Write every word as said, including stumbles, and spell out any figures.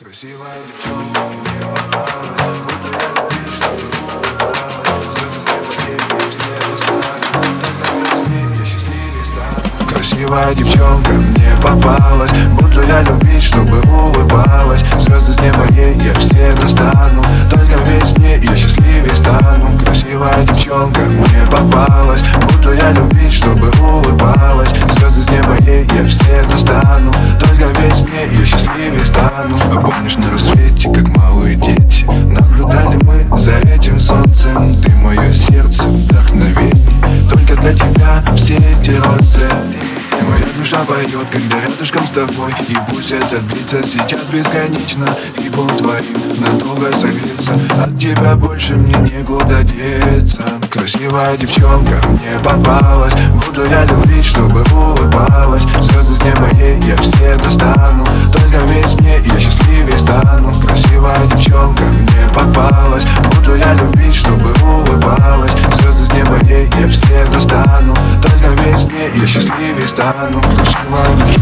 Красивая девчонка мне попалась, будто я любил, чтобы улыбалась. Звезды с неба ей все достанут, только с ней я счастливее стану. Красивая девчонка мне попалась, будто я любить, чтобы улыбалась. Звезды с неба ей я все достану, только весь ней я счастливее стану. Красивая девчонка мне попалась, будто я любить, чтобы улыбалась. Звезды с неба ей я все достану, только весь ней я счастливее стану. А помнишь, на рассвете, как малые дети, наблюдали мы за этим солнцем. Ты мое сердце, вдохновение, только для тебя все эти розы. Моя душа поет, когда рядышком с тобой. И пусть это длится сейчас бесконечно, и будем твоим надолго согреться. От тебя больше мне некуда деться. Красивая девчонка мне попалась, буду я любить, чтобы улыбалась. Звезды с неба ей я все достану, только весь мне я счастливее стану. Красивая девчонка мне попалась, буду я любить, чтобы улыбалась. Звезды с неба ей я все достану, только весь мне я счастливее стану. Красивая девчонка.